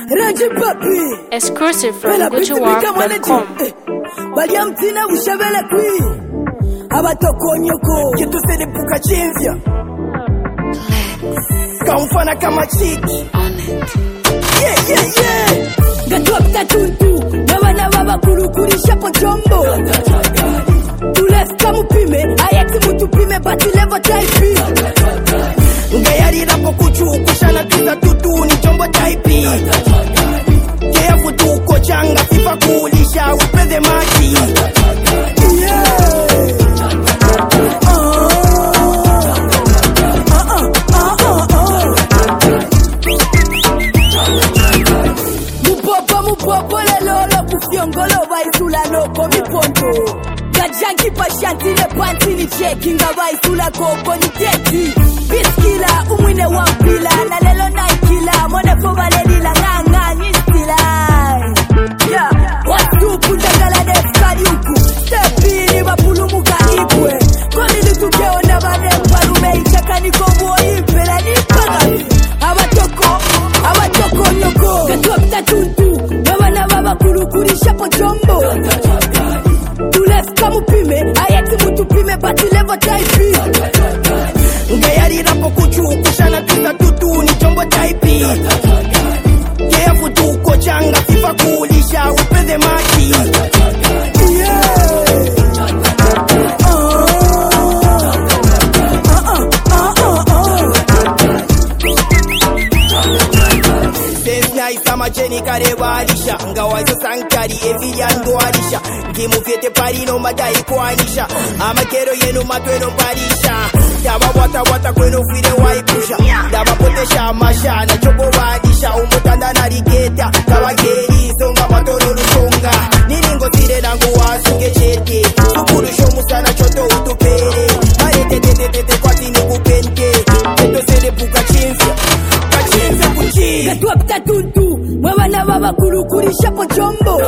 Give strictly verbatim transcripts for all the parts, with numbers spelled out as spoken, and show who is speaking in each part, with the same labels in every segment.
Speaker 1: Exclusive from Gucci Warp dot com.
Speaker 2: Baliamtina ushabele kui abatokonyoko kitu sede puka chimvya kaumfana kama chiki yeah yeah yeah gatwapta tuntu nabana baba kurukurisha po chombo tulefika mupime ayati mutupime bati level type ngayari rapo kuchukushana tuza tutu ni chombo type kea futu kochanga sifa kulisha upeze maki Fiongolo baisula loko mi ponto Gajanki pashanti le panti ni cheki Nga baisula koko ni teti Biskila umwine wampila Na lelo naikila Mone fobale nila nganga nistila Yeah Watu kundagala nefkari uku Stepi ni mapulu muka ipwe Koni litukeo na bane parume Ichaka ni komo ipela ni pagami Abatoko Abatoko nyoko Gatuapta tuntu Baba kurukurisha po chombo tulefika mupime ayati mutupime bati level type ngayari rapo kuchukushana tuza tutu ni chombo type kea futu kochanga sifa kulisha upeze maki Samacheni kareba alisha Ngawazo sankari evilyando alisha Ngimufyete parino madai kuanisha Amakero yenu matweno parisha Daba wata wata kweno fide waipusha Daba potesha masha na chobo wadisha Umutanda na rigeta Kawa geri songa matoro lusonga Niningo sire nangu wasuke chete Sukuru shomu sana choto utupere Marete tete tete kwa tini kupente Keto sede puka chimfya Kachimfya kuchi Gatuapta tuntu Mwana baba kurukurisha po chombo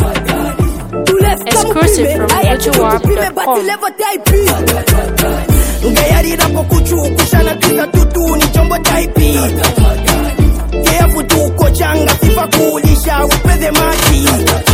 Speaker 1: Exclusive from Gucci Warp dot com.
Speaker 2: Ngayari rapo kuchukushana tuza tutu ni chombo type kea futu kochanga sifa kulisha upeze maki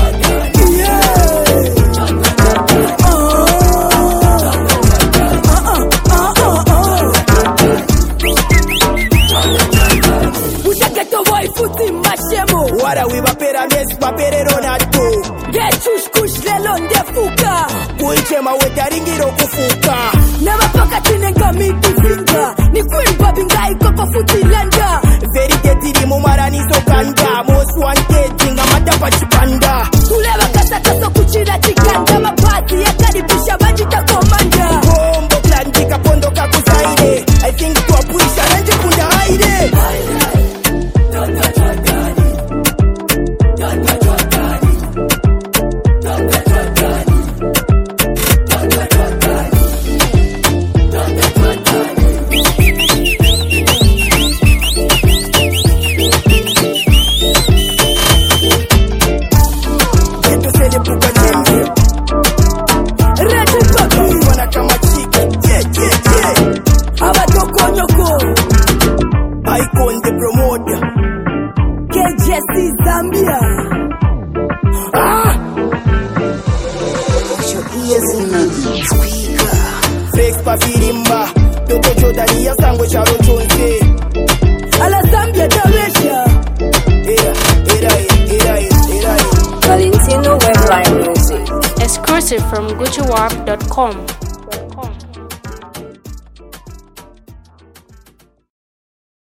Speaker 2: Wara we bapera mes bapere Ronaldo Gechush kush lelo ndefuka Kuichema wetaringiro kufuka Na mapaka tinenga miti finga Ni queen babi ngai koko futilanda Verite tiri mumarani sokanda Most wanted jinga matapa chipanda Tuleva kasa kaso kuchira chikanda Mapati ya karibisha banjita komanda Kombo klandika pondo kakuzaide I think tuapuisha nanji kunda haide Zambia. Ah! Your ears in the speaker. Flex papirimba. Doko Jordani ya sango charo chonse. Ala Zambia Dalesha. Era, era, era, era.
Speaker 1: Valentino Webline Music. Exclusive from Gucci Warp dot com.